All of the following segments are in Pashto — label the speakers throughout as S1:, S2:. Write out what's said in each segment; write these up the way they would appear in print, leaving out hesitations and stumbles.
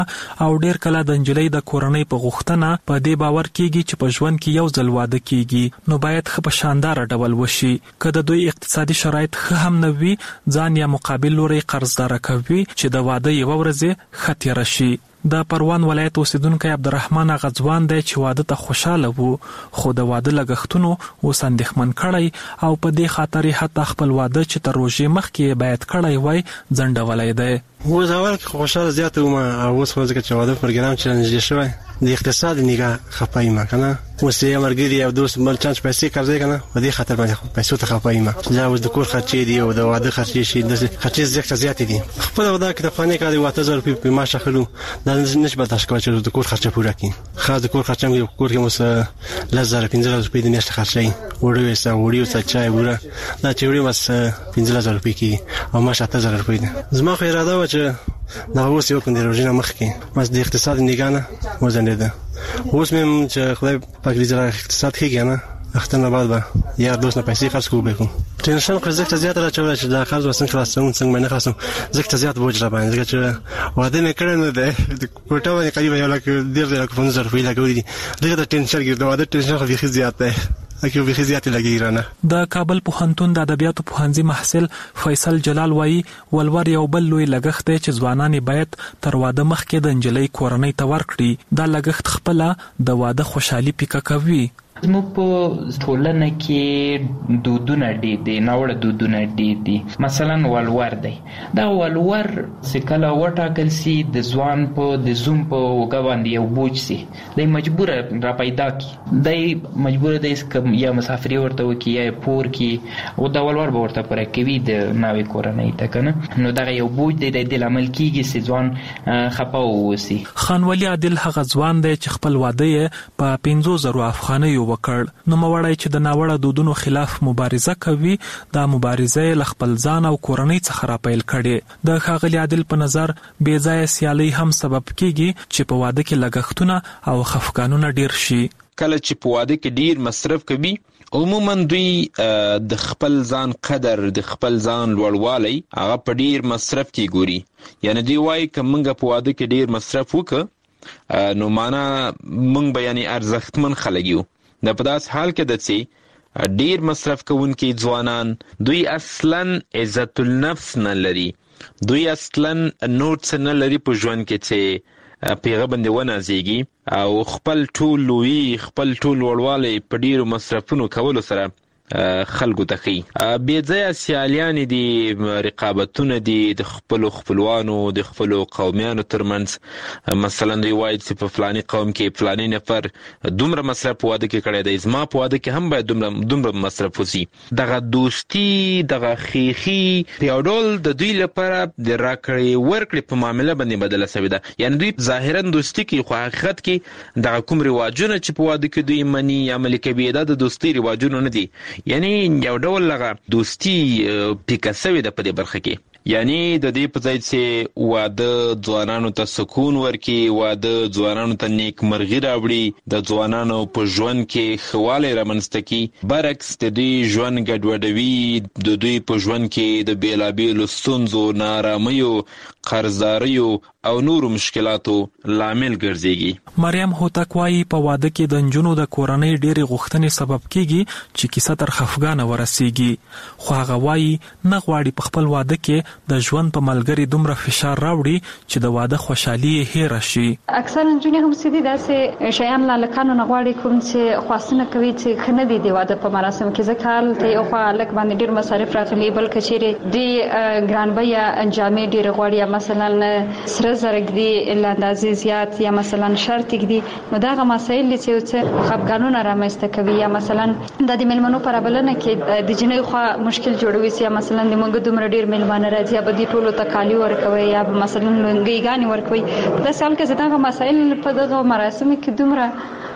S1: او ډیر کله د نجلۍ د کورنۍ په غوښتنه په دې باور کیږي چې په ژوند کې یو ځل واده کیږي نو باید ښه په شاندار ډول وشي. که د دوی اقتصادي شرایط ښه هم نه وي، ځان یا مقابل لوري قرضدار کوي چې د واده یو ورځ ښه تیر شي. د پروان ولایت اوسیدونکو عبدالرحمن غزوان دی چې واده ته خوشاله وو، خو د واده لګښتونو اوس اندېښمن کړی او په دې خاطر حتی خپل واده چې تر روژې مخکې باید کړی وای ځنډولی دی.
S2: اوس اول کې خوشاله زیاته وم، اوس خو ځکه چې واده پروګرام چې نږدې شوی د اقتصاد نگاه خپه یم کنه. اوس یې مرګري او دوست بل چانس پیسې قرضې کنه، په دې خاطر باندې پیسو ته خپه یم. دا اوس د کور خرچې دي او د واده خرچې شي، د خرچې زیاتې دي. خپل ودا کې د فانې کار دی 8000 روپۍ په معاش اخلو، دا نشي برداشت کولی چې د کور خرچه پوره کړي. خاص د کور خرچه مې کور کې اوس 15000 روپۍ د میاشتې خرچې وړي او چای وره دا چې وړي بس 15000 روپۍ کې او معاش 8000 روپۍ ده. زما خو اراده و چې دا اوس یو کوم د روزنه مخ کې بس د اقتصاد نگاه نه وزنده. اوس مې چې خدای پاک دې زړه اقتصاد کې کنه اختر بعد به یا دوست نه پیسې خرڅ کوو به کوم ټینشن خو زکه زیات راچول چې دا قرض وسنګ خلاصون څنګه نه خلاصون زکه زیات بوج را باندې زکه چې واده نه کړنه ده کوټه باندې قریب یو لک 1.5 روپۍ لګولې دي. دغه ټینشن کې دا واده ټینشن خو بيخي زیات ده. د کابل پوهنتون د ادبیاتو پوهنځي محصل فیصل جلال وایي ولور یو بل لوی لګښت دی چې ځوانان باید تر واده مخکې د نجلۍ کورنۍ ته ورکړي. دا لګښت خپله د واده خوشحالي پیکه کوي.
S3: زموږ په ټولنه کې دودونه ډېر دي، ناوړه دودونه ډېر دي. مثلا ولور دی، دا ولور چې کله وټاکل سي د ځوان په د زوم په اوږه باندې یو بوج سي، دی مجبوره را پیدا کی، دی مجبوره دی یا مسافري ورته وکړي یا پور کړي او دا ولور به ورته پوره کوي د ناوې کورنۍ ته کنه. نو دغه یو بوج دی د دې لامل کیږي چې ځوان خپه واوسي.
S1: خان ولی عادل هغه ځوان دی چې خپل واده یې په 500,000 افغانیو وکړ. نو موړی چې د ناوړه دودونو خلاف مبارزه کوي، دا مبارزه له خپل ځان او کورنۍ څخه را پیل کړي. د ښاغلي عادل په نظر بې ځایه سیالي هم سبب کیږي چې په واده کې لګښتونه او خفګانونه ډیر شي.
S4: کله چې په واده کې ډیر مصرف کوي، عموما دوی د خپل ځان قدر، د خپل ځان لوړوالی هغه په ډیر مصرف کې ګوري. یعنی دوی وایي که موږ په واده کې ډیر مصرف وکړو نو معنا موږ به یعنی ارزښتمن خلک یو. د په داس حال کې د چې ډیر مصرف کوونکي ځوانان دوی اصلا عزت النفس نه لري، دوی اصلا نور څه نه لري په ژوند کې چې پیغه باندې ونازيږي او خپل ټول لوی خپل ټول وړوالی په ډیرو مصرفونو کولو سره خلکو ته خي. بې ځایه سیالیانې دي، رقابتونه دي د خپلو خپلوانو د خپلو قومیانو ترمنځ. مثلا دوی وایي چې په فلاني قوم کې فلاني نفر دومره مصرف په واده کې کړی دی، زما په واده کې هم باید دومره مصرف وسي. دغه دوستي، دغه خیخي په یو ډول د دوی لپاره د راکړې ورکړې په معامله باندې بدله شوې ده. یعنې دوی ظاهرا دوستي کوي خو حقیقت کې دغه کوم رواجونه چې په واده کې دوی مني یا عملي کوي دا د دوستي رواجونه نه دي. یعنی یو ډول لغه دوستی پیکه سوی ده په دې برخه کې. یعنی د دې په ځای چې واده ځوانانو ته سکون ورکړي، واده ځوانانو ته نیکمرغي راوړي، د ځوانانو په ژوند کې ښه والی رامنځته کړي، برعکس د دوی ژوند ګډوډوي، د دوی په ژوند کې د بېلابېلو ستونزو، نااراميو، قرضداریو او نورو مشکلاتو لامل ګرځيږي.
S1: مریم هوتک وايي په واده کې د نجونو د کورنۍ ډېرې غوښتنې سبب کیږي چې کیسه تر خفګانه ورسیږي. خو هغه وايي نه غواړي په خپل واده کې د ژوند په ملګری دومره فشار راوړي چې د واده خوشحالي یې هېره شي.
S5: اکثر نجونې هم سدي داسې شیان لکانو نه غواړي کوم چې خواستونه کوي چې خنه دي د واده په مراسم کې ځکه ته یو خوا لک باندې ډېر مصارف راغلي، بل کچېره دی ګران بیا انجامې ډېر غواړي، مثلا سره زرګ دی لاندازې زیات یا مثلا شرط دی. نو دا غو مسایل چې خفګانونه رامنځته کوي یا مثلا د ملمنو پرابلنه کې د جنې خو مشکل جوړوي یا مثلا د موږ دومره ډېر ملمانه راځي یا به دي ټولو تکالی ورکوي یا مثلا لنګي غاني ورکوي. دا سال کې زداغه مسایل په دغه مراسم کې دومره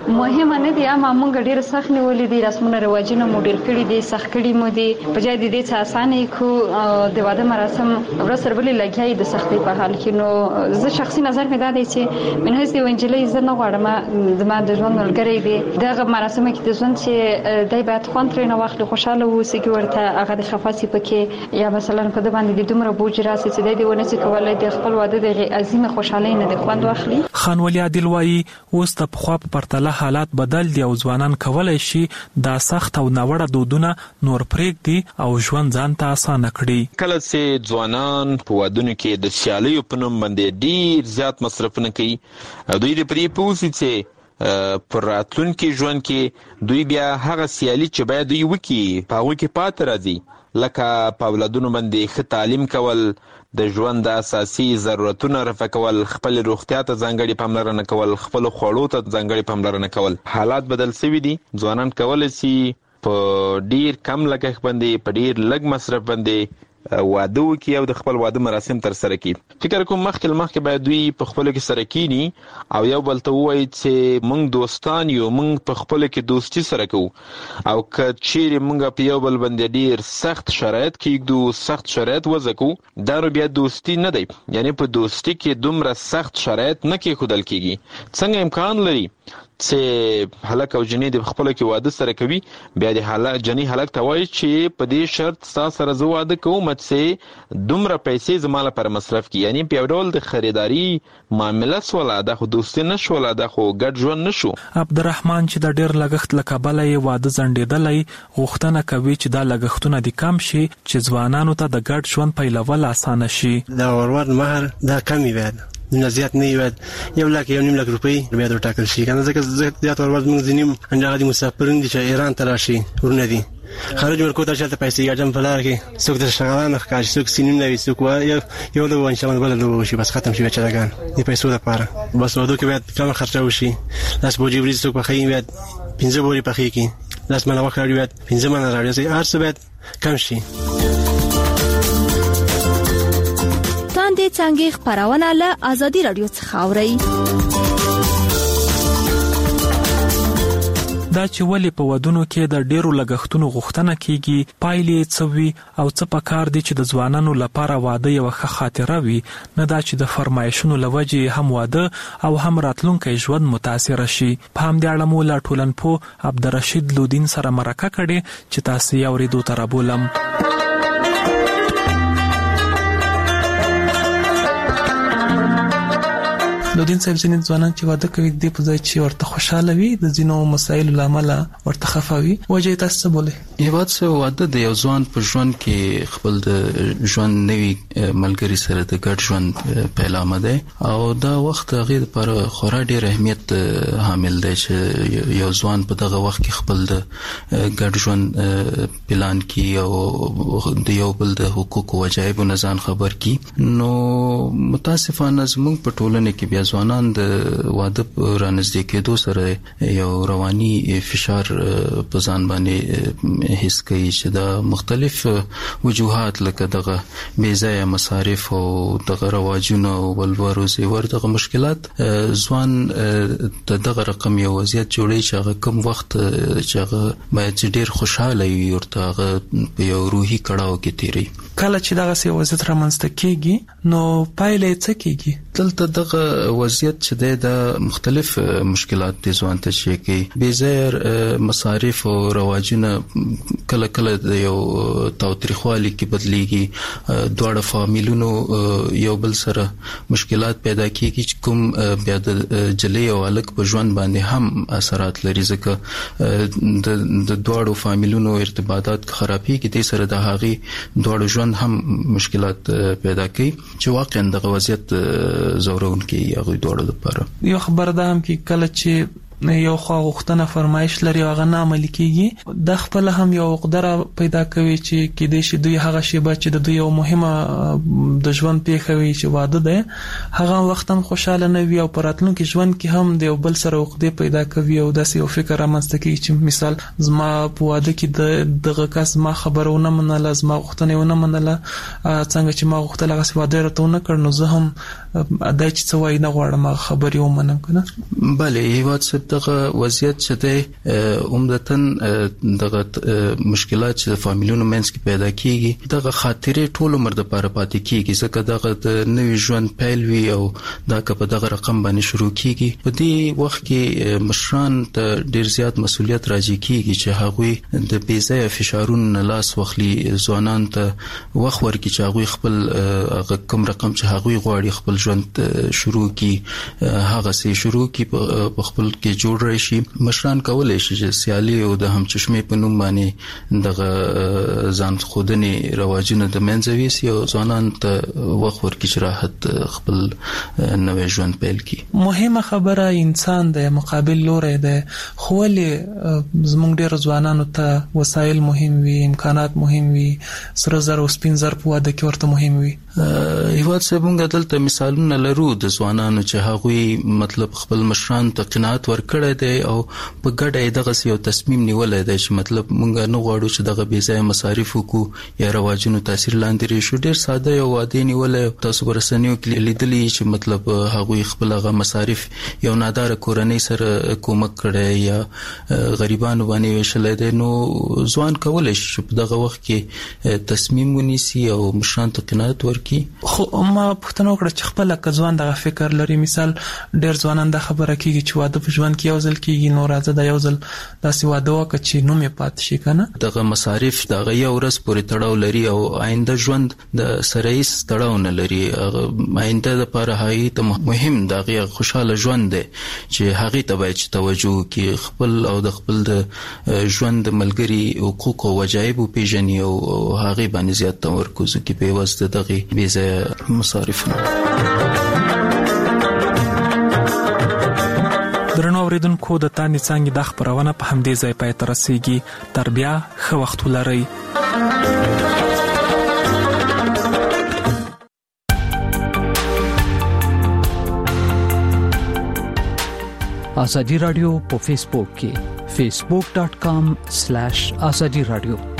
S5: مهمه نه دي، اما موږ ډیر سخت نیولې دي، رسمونه رواجونه مو ډیر کړی دي، سخت کړی مو دي، په ځای دې څه اسانه کو د واده مراسم ورسره بلې لګیای د سختي په حال کې. نو زه شخصي نظر مې دا دی چې من هیڅ دی وینجلې زه نه غواړم د ما د ژوند ملګری دی دغه مراسم کې د ژوند چې دای باید خوند ترې نه واخلي، خوشاله اوسي کې ورته هغه د خفاسي پکې یا مثلا په د باندې د دومره بوج راسي چې د ونه چې کولای د خپل واده د عظیمه خوشحالي نه د خوند واخلي.
S1: خان ولی عادل وایي اوس د پخوا په پرتله حالات بدل دي او ځوانان کولای شي دا سخت او ناوړه دودونه نور پرېږدي او ژوند ځان ته اسانه کړي.
S4: کله چې ځوانان په وادونو کې د سیالیو په نوم باندې ډیر زیات مصرفونه کوي، دوی د پرې پوسي چې پر راتلونکي ژوند کې دوی بیا هغه سیالي چې باید دوی وکړي په هغه کې پاتې راځي، لکه په اولادونو باندې ښه تعلیم کول، د ژوند د اساسي ضرورتونو رفع کول، خپل روغتیا ته ځانګړې پاملرنه کول، خپل خوړو ته ځانګړې پاملرنه کول. حالات بدل شوي دي، ځوانان کولی شي په ډیر کم لګښت باندې په ډیر لږ مصرف باندې واده وکړي او د خپل واده مراسم تر سره کړي. فکر کوم مخکې باید دوی په خپل کې سره کینی او یو بل ته وایي چې موږ دوستان یو، موږ په خپل کې دوستی سره کوو، او که چیرې موږ په یو بل باندې ډیر سخت شرایط کېږدو، سخت شرایط وضع کوو، دا نو بیا دوستی نه دی. یعنی په دوستی کې دومره سخت شرایط نه کېښودل کېږي. څنګه امکان لري چې هلک او جنې د خپل کې واده سره کوي، بیا د جنې هلک ته وایي چې په دې شرط تاسو سره زه واده کوم چې دومره پیسې زما لپاره مصرف کړي. یعنی په یو ډول د خریداري معامله سوله، دا خو دوستي نه شوله، دا خو ګډ ژوند نشو.
S1: عبدالرحمن چې د ډیر لګښت له کبله یې واده ځنډېدلی، غوښتنه کوي چې دا لګښتونه دې کم شي چې ځوانانو ته د ګډ ژوند پیلول اسانه شي.
S2: دا ورور مهر دا کمی باید نه زیات نه وي، 1,000,000 روپۍ بیا ورټاکل شي، کنه ځکه زیات ورور موږ ځینیم هغه د مسافرین دي چې ایران ته راشي ورونه دي خارج ورکو ته چلته پیسې ګټم په لار کې، څوک د شغالانه ښکاري، څوک سینیم نه وي، څوک یو د وان شمن بل د وشي، بس ختم شي بچاګان د پیسو لپاره. بس ودو کې باید کم خرچه وشي، لاس بوجي ورځ څوک په خې باید 15 بوري په خې کې لاس منه وخت راډیو باید 15 منه راډیو هر څه باید کم شي.
S6: تاندې څنګه خبرونه له ازادي رادیو څخه اوري.
S1: دا چې ولې په ودونو کې د ډیرو لګښتونو غوښتنه کیږي، پایلې څه وي او څه پکار دي چې د ځوانانو لپاره واده یو ښه خاطره وي، نه دا چې د فرمایشونو لوجې هم واده او هم راتلونکي ژوند متاثر شي. په همدې اړه مو له ټولنپوه عبدالرشید لودین سره مرکه کړې چې تاسو یې اورېدو ته رابولم. لودین صاحب، ځینې ځوانان چې واده کوي د په ځای چې ورته خوشاله وي د ځینو مسایلو لامل ورته خفه وي، وجه تاسو څه بوله؟
S7: یواد څه واده د یو ځوان په ژوند کې خپل د ژوند نوي ملګری سره د ګډ ژوند پیلامه دی او دا وخت هغه لپاره خورا ډیر اهمیت حامل دی چې یو ځوان په دغه وخت کې خپل د ګډ ژوند پلان کوي او د یو بل د حقوق او واجبو نه ځان خبر کی. نو متاسفانه زموږ په ټولنه کې بیا ځوانان د واده رانږدې کېدو سره یو رواني فشار په ځان باندې حس کوي چې دا مختلف وجوهات لکه دغه بې ځایه مصارف او دغه رواجونه او ولور او زیور دغه مشکلات ځوان دغه رقم یو وضعیت جوړي چې هغه کم وخت چې هغه باید ډیر خوشاله وي ورته هغه په یو روحي کړاو کې تیری.
S1: کله چې دغه سی وضعیت رامنځته کیږي نو پایلې څه کیږي؟
S7: دلته دغه وضعیت چې د مختلف مشکلات د ځوان ته شي کې بې ځای مصارف او رواجونه کله کله د یو تاوتریخوالي کې بدلیږي، دواړه فامیلونو یو بل سره مشکلات پیدا کیږي چې کوم بیا د جلې او الګ په ژوند باندې هم اثرات لري، ځکه د دواړو فامیلونو ارتباطات خرابي کې د سره د هغه دواړو ژوند هم مشکلات پیدا کوي چې واقعا دغه وضعیت زورون کې هغه دواړو لپاره.
S1: یو خبر ده هم کې کله چې یو خوا غوښتنه فرمایش لري او هغه نه عملي کیږي، د خپل هم یو قدره پیدا کوي چې کې د شي دوی هغه شی چې د دوی یو مهمه د ژوند پیښه وي چې واده ده، هغه وخت هم خوشاله نه وي او پراتلونکي ژوند کې هم د یو بل سره عقدې پیدا کوي او داسې یو فکر رامنځته کوي چې مثال زما په واده کې دغه کس ما خبرونه منله، زما غوښتنه ونه منله، څنګه چې ما غوښتل هغه واده راته نه کړ، نو زه هم دا چې څه وایي نه غواړم خبرې ومنم کنه.
S7: بله هیواد صاحب دغه وضعیت چې دی عمدتاً دغه مشکلات چې فامیلونو منځ کې پیدا کیږي دغه خاطرې ټول عمر دپاره پاتې کیږي ځکه دغه د نوي ژوند پیل وي او دا که په دغه رقم باندې شروع کیږي په دې وخت کې مشران ته ډیر زیات مسؤلیت راځي کیږي چې هغوی د بې ځایه فشارونو نه لاس واخلي ځوانانو ته وخت ورکړي چې هغوی خپل کوم رقم چې هغوی غواړي خپل ژوند شروع کړي هغسې شروع کړي په خپل کې جوړ راشي. مشران کولی شي چې سیالي او د همچشمې په نوم باندې دغه ځان ښودنې رواجونه د منځه ویسي او ځوانانو ته وخت ورکړي چې راحت خپل نوی ژوند پیل کړي.
S1: مهمه خبره انسان د مقابل لوری دی خو ولې زموږ ډېر ځوانانو ته وسایل مهم وي امکانات مهم وي سره زر او سپین زر په واده کې ورته مهم وي.
S7: هیواد صاحب موږ دلته مثالونه لرو د ځوانانو چې هغوی مطلب خپل مشرانو ته قناعت ورکړی دی او په ګډه یې دغسې یو تصمیم نیولی دی چې مطلب موږ نه غواړو چې دغه بې ځایه مصارف وکړو یا رواجونو تاثیر لاندې راشو. ډېر ساده یو واده یې نیولی تاسو په رسنیو کې لیدلي چې مطلب هغوی خپل هغه مصارف یو ناداره کورنۍ سره کومک کړی یا غریبانو باندې ویشلی دی. نو ځوان کولی شي چې په دغه وخت کې تصمیم ونیسي او مشرانو ته قناعت ورکړي.
S1: خو ما پوښتنه وکړه چې خپله که ځوان دغه فکر لري مثال ډېر ځوانان دا خبره کېږي چې واده په ژوند کې یو ځل کېږي نو راځه دا یو ځل داسې واده وکړه چې نوم یې پاتې شي که نه.
S7: دغه مصارف د هغه یو ورځ پورې تړاو لري او آینده ژوند د سره هیڅ تړاو نه لري. آینده دپاره هغې ته مهم د هغې خوشحاله ژوند دی چې هغې ته باید چې توجه وکړي خپل او د خپل د ژوند د ملګري حقوق او وجایب وپېژني او هغې باندې زیات تمرکز وکړي په عوض د دغې بې ځایه مصارفونه.
S1: درنو اوریدونکو د تانې څانګې دا خپرونه په همدې ځای پای ته رسیږي. تر بیا ښه وخت ولرئ.
S8: ازادي رادیو په فیسبوک کې facebook.com/azadi radio